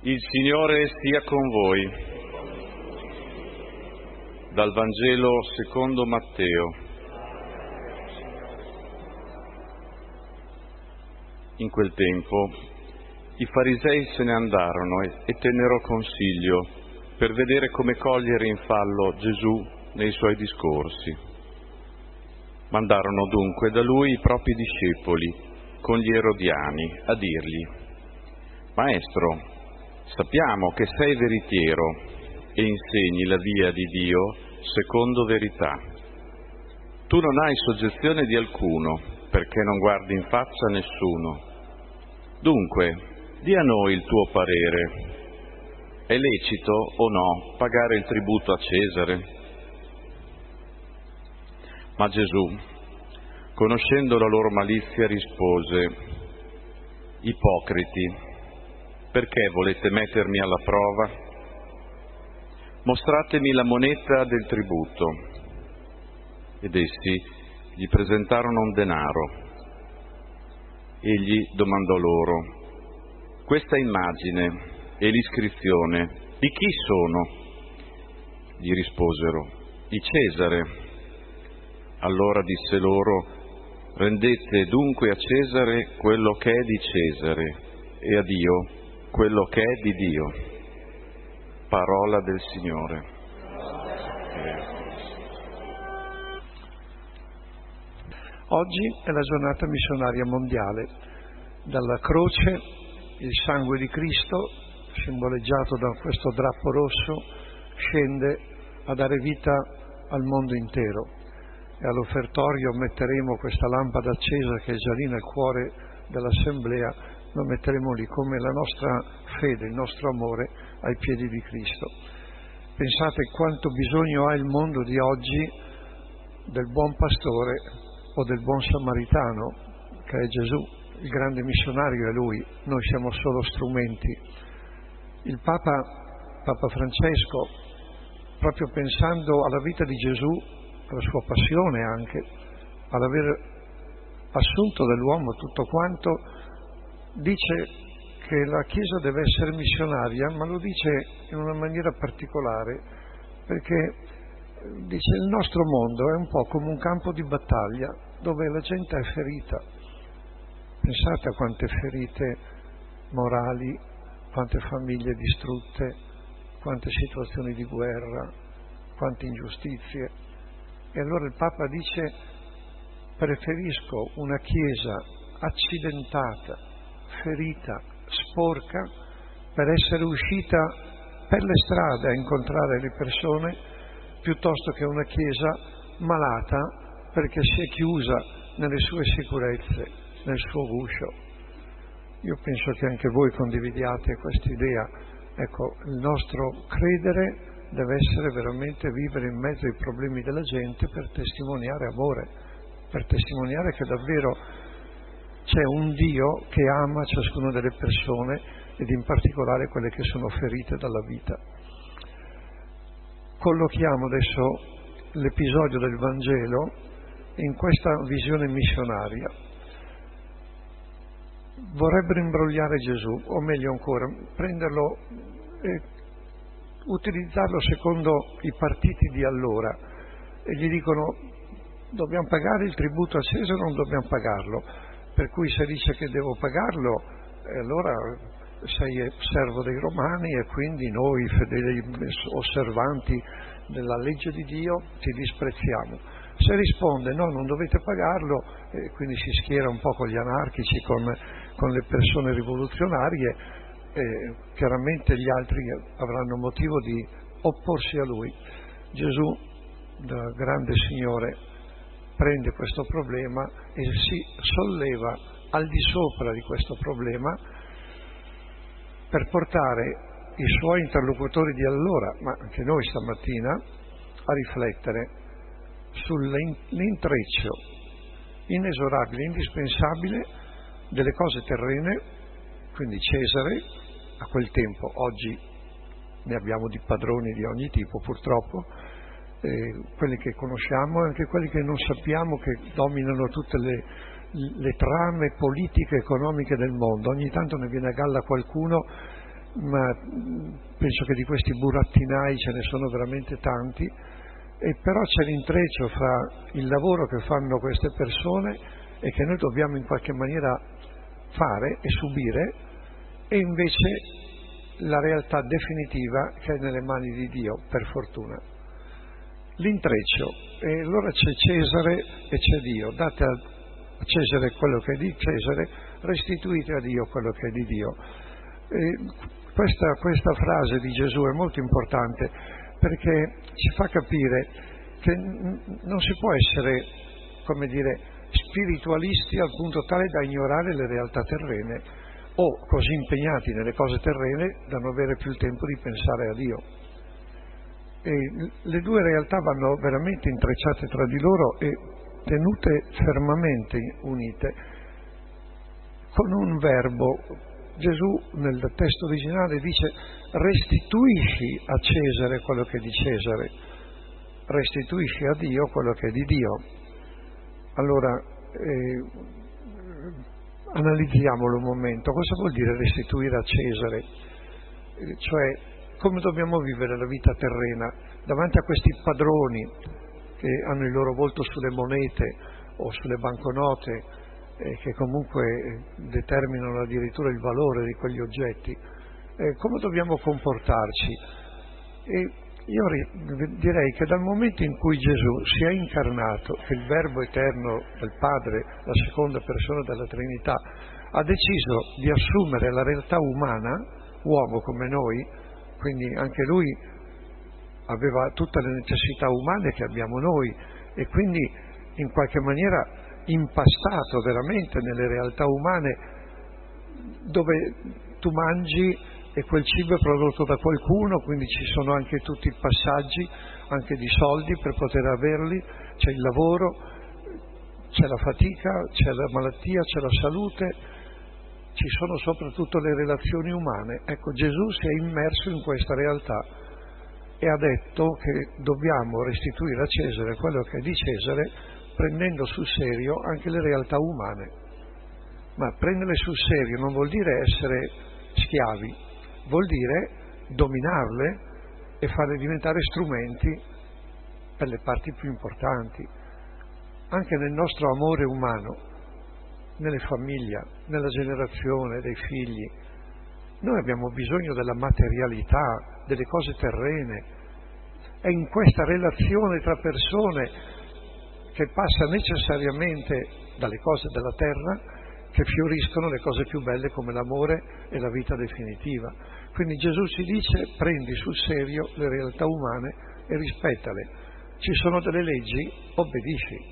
Il Signore sia con voi. Dal Vangelo secondo Matteo. In quel tempo i farisei se ne andarono e tennero consiglio per vedere come cogliere in fallo Gesù nei suoi discorsi. Mandarono dunque da lui i propri discepoli con gli erodiani a dirgli: Maestro, sappiamo che sei veritiero e insegni la via di Dio secondo verità. Tu non hai soggezione di alcuno, perché non guardi in faccia nessuno. Dunque, di a noi il tuo parere. È lecito o no pagare il tributo a Cesare? Ma Gesù, conoscendo la loro malizia, rispose: Ipocriti, perché volete mettermi alla prova? Mostratemi la moneta del tributo. Ed essi gli presentarono un denaro. Egli domandò loro: questa immagine e l'iscrizione di chi sono? Gli risposero: di Cesare. Allora disse loro: rendete dunque a Cesare quello che è di Cesare e a Dio quello che è di Dio. Parola del Signore. Oggi è la giornata missionaria mondiale. Dalla croce il sangue di Cristo, simboleggiato da questo drappo rosso, scende a dare vita al mondo intero. E all'offertorio metteremo questa lampada accesa che è già lì nel cuore dell'assemblea, lo metteremo lì come la nostra fede, il nostro amore ai piedi di Cristo. Pensate quanto bisogno ha il mondo di oggi del buon pastore o del buon samaritano, che è Gesù, il grande missionario è Lui, noi siamo solo strumenti. Il Papa Francesco, proprio pensando alla vita di Gesù, alla sua passione anche, all'aver assunto dall'uomo tutto quanto, dice che la Chiesa deve essere missionaria, ma lo dice in una maniera particolare, perché dice il nostro mondo è un po' come un campo di battaglia dove la gente è ferita. Pensate a quante ferite morali, quante famiglie distrutte, quante situazioni di guerra, quante ingiustizie. E allora il Papa dice: preferisco una Chiesa accidentata, ferita, sporca, per essere uscita per le strade a incontrare le persone, piuttosto che una Chiesa malata perché si è chiusa nelle sue sicurezze, nel suo guscio. Io penso che anche voi condividiate questa idea. Ecco, il nostro credere deve essere veramente vivere in mezzo ai problemi della gente per testimoniare amore, per testimoniare che davvero c'è un Dio che ama ciascuna delle persone ed in particolare quelle che sono ferite dalla vita. Collochiamo adesso l'episodio del Vangelo in questa visione missionaria. Vorrebbero imbrogliare Gesù, o meglio ancora, prenderlo e utilizzarlo secondo i partiti di allora, e gli dicono: dobbiamo pagare il tributo a Cesare o non dobbiamo pagarlo? Per cui se dice che devo pagarlo, allora sei servo dei Romani e quindi noi, fedeli osservanti della legge di Dio, ti disprezziamo. Se risponde no, non dovete pagarlo, e quindi si schiera un po' con gli anarchici, con le persone rivoluzionarie, chiaramente gli altri avranno motivo di opporsi a lui. Gesù, da grande Signore, prende questo problema e si solleva al di sopra di questo problema per portare i suoi interlocutori di allora, ma anche noi stamattina, a riflettere sull'intreccio inesorabile, indispensabile delle cose terrene, quindi Cesare, a quel tempo, oggi ne abbiamo di padroni di ogni tipo purtroppo, quelli che conosciamo e anche quelli che non sappiamo, che dominano tutte le trame politiche e economiche del mondo. Ogni tanto ne viene a galla qualcuno ma penso che di questi burattinai ce ne sono veramente tanti, e però c'è l'intreccio fra il lavoro che fanno queste persone e che noi dobbiamo in qualche maniera fare e subire, e invece la realtà definitiva che è nelle mani di Dio, per fortuna. L'intreccio, e allora c'è Cesare e c'è Dio. Date a Cesare quello che è di Cesare, restituite a Dio quello che è di Dio. Questa frase di Gesù è molto importante, perché ci fa capire che non si può essere, come dire, spiritualisti al punto tale da ignorare le realtà terrene, o così impegnati nelle cose terrene da non avere più il tempo di pensare a Dio. E le due realtà vanno veramente intrecciate tra di loro e tenute fermamente unite con un verbo. Gesù nel testo originale dice: restituisci a Cesare quello che è di Cesare, restituisci a Dio quello che è di Dio. Allora analizziamolo un momento. Cosa vuol dire restituire a Cesare? Cioè, come dobbiamo vivere la vita terrena davanti a questi padroni che hanno il loro volto sulle monete o sulle banconote, che comunque determinano addirittura il valore di quegli oggetti. Come dobbiamo comportarci? E io direi che dal momento in cui Gesù si è incarnato, che il Verbo eterno del Padre, la seconda persona della Trinità, ha deciso di assumere la realtà umana, uomo come noi, quindi anche lui aveva tutte le necessità umane che abbiamo noi, e quindi in qualche maniera impastato veramente nelle realtà umane, dove tu mangi e quel cibo è prodotto da qualcuno, quindi ci sono anche tutti i passaggi, anche di soldi per poter averli, c'è il lavoro, c'è la fatica, c'è la malattia, c'è la salute, ci sono soprattutto le relazioni umane. Ecco, Gesù si è immerso in questa realtà e ha detto che dobbiamo restituire a Cesare quello che è di Cesare, prendendo sul serio anche le realtà umane. Ma prenderle sul serio non vuol dire essere schiavi, vuol dire dominarle e farle diventare strumenti per le parti più importanti. Anche nel nostro amore umano, nelle famiglie, nella generazione dei figli, noi abbiamo bisogno della materialità, delle cose terrene. È in questa relazione tra persone, che passa necessariamente dalle cose della terra, che fioriscono le cose più belle come l'amore e la vita definitiva. Quindi Gesù ci dice: prendi sul serio le realtà umane e rispettale. Ci sono delle leggi, obbedisci.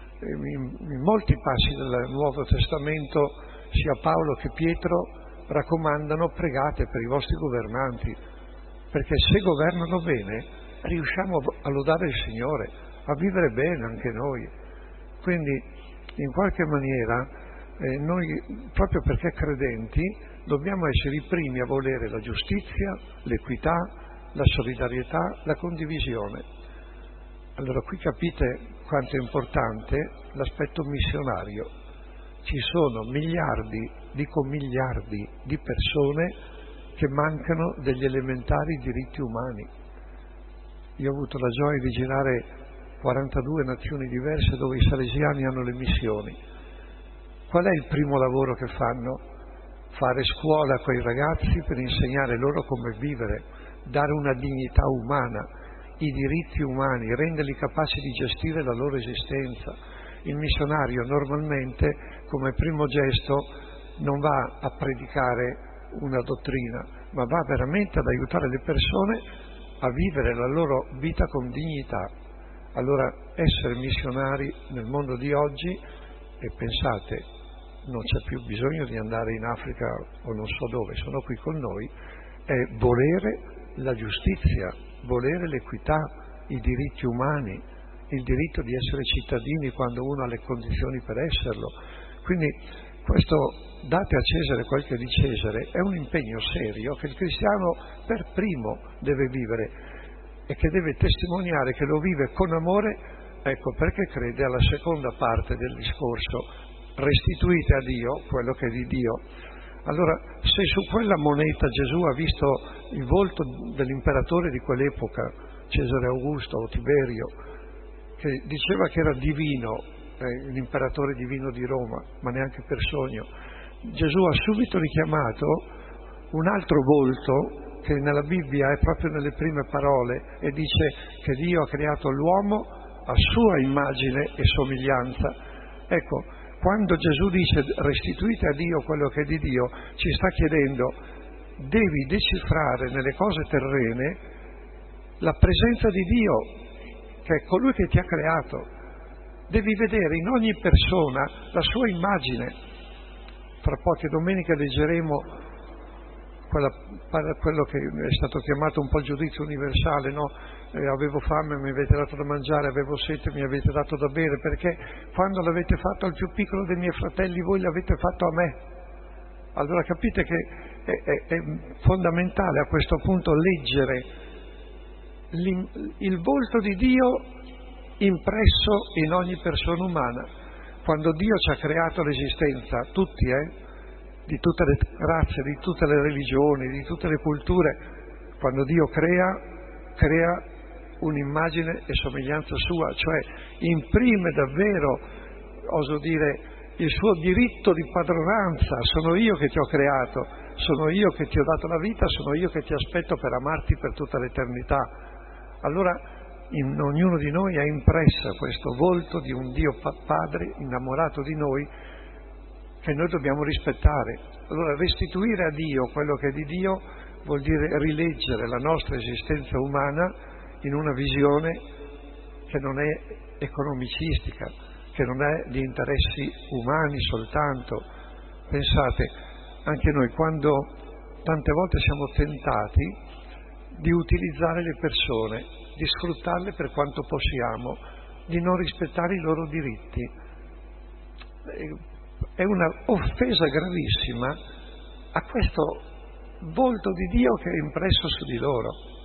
In molti passi del Nuovo Testamento sia Paolo che Pietro raccomandano: pregate per i vostri governanti, perché se governano bene riusciamo a lodare il Signore, a vivere bene anche noi. Quindi in qualche maniera noi, proprio perché credenti, dobbiamo essere i primi a volere la giustizia, l'equità, la solidarietà, la condivisione. Allora qui capite quanto è importante l'aspetto missionario. Ci sono miliardi, dico miliardi, di persone che mancano degli elementari diritti umani. Io ho avuto la gioia di girare 42 nazioni diverse dove i salesiani hanno le missioni. Qual è il primo lavoro che fanno? Fare scuola con i ragazzi per insegnare loro come vivere, dare una dignità umana, i diritti umani, renderli capaci di gestire la loro esistenza. Il missionario normalmente, come primo gesto, non va a predicare una dottrina, ma va veramente ad aiutare le persone a vivere la loro vita con dignità. Allora, essere missionari nel mondo di oggi, e pensate, non c'è più bisogno di andare in Africa o non so dove, sono qui con noi, è volere la giustizia, volere l'equità, i diritti umani, il diritto di essere cittadini quando uno ha le condizioni per esserlo. Quindi questo date a Cesare quel che è di Cesare è un impegno serio che il cristiano per primo deve vivere e che deve testimoniare che lo vive con amore, ecco perché crede alla seconda parte del discorso: restituite a Dio quello che è di Dio. Allora, se su quella moneta Gesù ha visto il volto dell'imperatore di quell'epoca, Cesare Augusto o Tiberio, che diceva che era divino, l'imperatore divino di Roma, ma neanche per sogno, Gesù ha subito richiamato un altro volto che nella Bibbia è proprio nelle prime parole e dice che Dio ha creato l'uomo a sua immagine e somiglianza. Ecco, quando Gesù dice restituite a Dio quello che è di Dio, ci sta chiedendo, devi decifrare nelle cose terrene la presenza di Dio, che è colui che ti ha creato. Devi vedere in ogni persona la sua immagine. Fra poche domeniche leggeremo quello che è stato chiamato un po' il giudizio universale, no? Avevo fame, mi avete dato da mangiare, avevo sete, mi avete dato da bere, perché quando l'avete fatto al più piccolo dei miei fratelli, voi l'avete fatto a me. Allora capite che è fondamentale a questo punto leggere il volto di Dio impresso in ogni persona umana. Quando Dio ci ha creato l'esistenza, tutti, di tutte le razze, di tutte le religioni, di tutte le culture, quando Dio crea un'immagine e somiglianza sua, cioè imprime davvero, oso dire, il suo diritto di padronanza. Sono io che ti ho creato, sono io che ti ho dato la vita, sono io che ti aspetto per amarti per tutta l'eternità. Allora in ognuno di noi è impressa questo volto di un Dio Padre innamorato di noi, che noi dobbiamo rispettare. Allora restituire a Dio quello che è di Dio vuol dire rileggere la nostra esistenza umana in una visione che non è economicistica, che non è di interessi umani soltanto. Pensate, anche noi quando tante volte siamo tentati di utilizzare le persone, di sfruttarle per quanto possiamo, di non rispettare i loro diritti, è una offesa gravissima a questo volto di Dio che è impresso su di loro.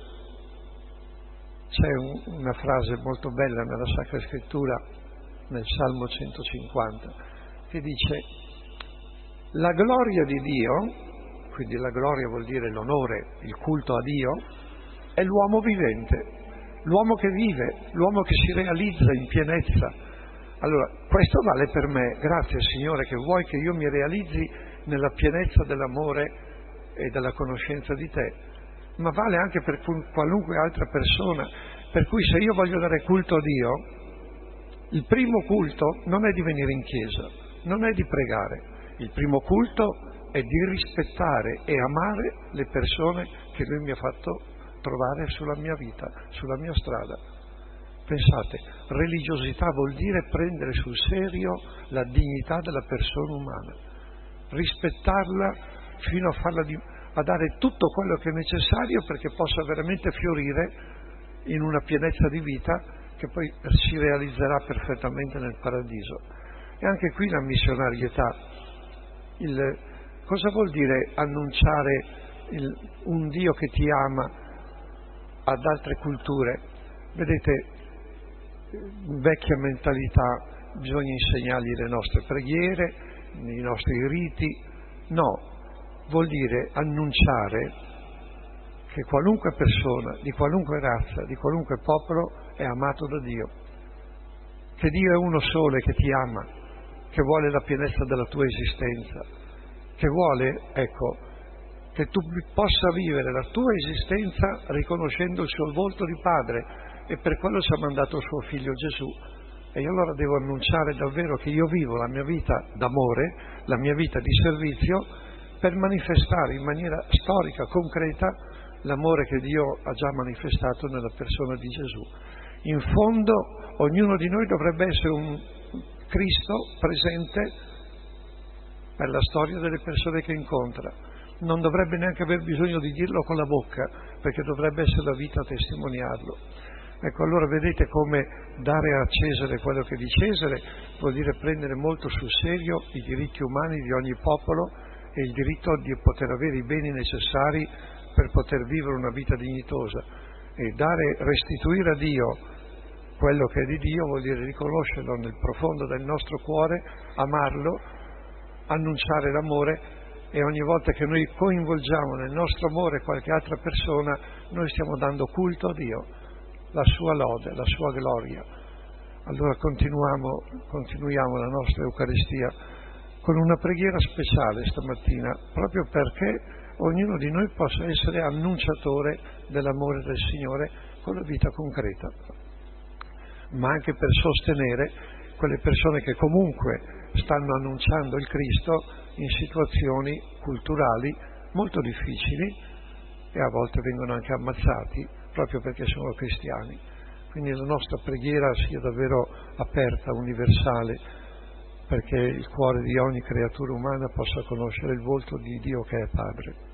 C'è una frase molto bella nella Sacra Scrittura, nel Salmo 150, che dice: la gloria di Dio, quindi la gloria vuol dire l'onore, il culto a Dio, è l'uomo vivente, l'uomo che vive, l'uomo che si realizza in pienezza. Allora, questo vale per me, grazie Signore che vuoi che io mi realizzi nella pienezza dell'amore e della conoscenza di Te, ma vale anche per qualunque altra persona, per cui se io voglio dare culto a Dio, il primo culto non è di venire in chiesa, non è di pregare, il primo culto è di rispettare e amare le persone che Lui mi ha fatto trovare sulla mia vita, sulla mia strada. Pensate, religiosità vuol dire prendere sul serio la dignità della persona umana, rispettarla fino a dare tutto quello che è necessario perché possa veramente fiorire in una pienezza di vita che poi si realizzerà perfettamente nel paradiso. E anche qui la missionarietà. Cosa vuol dire annunciare un Dio che ti ama ad altre culture? Vedete, vecchia mentalità, bisogna insegnargli le nostre preghiere, i nostri riti. No, vuol dire annunciare che qualunque persona, di qualunque razza, di qualunque popolo è amato da Dio, che Dio è uno solo e che ti ama, che vuole la pienezza della tua esistenza, che vuole, ecco, che tu possa vivere la tua esistenza riconoscendo il suo volto di Padre, e per quello ci ha mandato il suo Figlio Gesù. E io allora devo annunciare davvero che io vivo la mia vita d'amore, la mia vita di servizio, per manifestare in maniera storica, concreta, l'amore che Dio ha già manifestato nella persona di Gesù. In fondo, ognuno di noi dovrebbe essere un Cristo presente per la storia delle persone che incontra. Non dovrebbe neanche aver bisogno di dirlo con la bocca, perché dovrebbe essere la vita a testimoniarlo. Ecco, allora vedete come dare a Cesare quello che è di Cesare vuol dire prendere molto sul serio i diritti umani di ogni popolo e il diritto di poter avere i beni necessari per poter vivere una vita dignitosa. E restituire a Dio quello che è di Dio vuol dire riconoscerlo nel profondo del nostro cuore, amarlo, annunciare l'amore e ogni volta che noi coinvolgiamo nel nostro amore qualche altra persona, noi stiamo dando culto a Dio, la sua lode, la sua gloria. Allora continuiamo la nostra Eucaristia con una preghiera speciale stamattina, proprio perché ognuno di noi possa essere annunciatore dell'amore del Signore con la vita concreta, ma anche per sostenere quelle persone che comunque stanno annunciando il Cristo in situazioni culturali molto difficili e a volte vengono anche ammazzati proprio perché sono cristiani. Quindi la nostra preghiera sia davvero aperta, universale, perché il cuore di ogni creatura umana possa conoscere il volto di Dio che è Padre.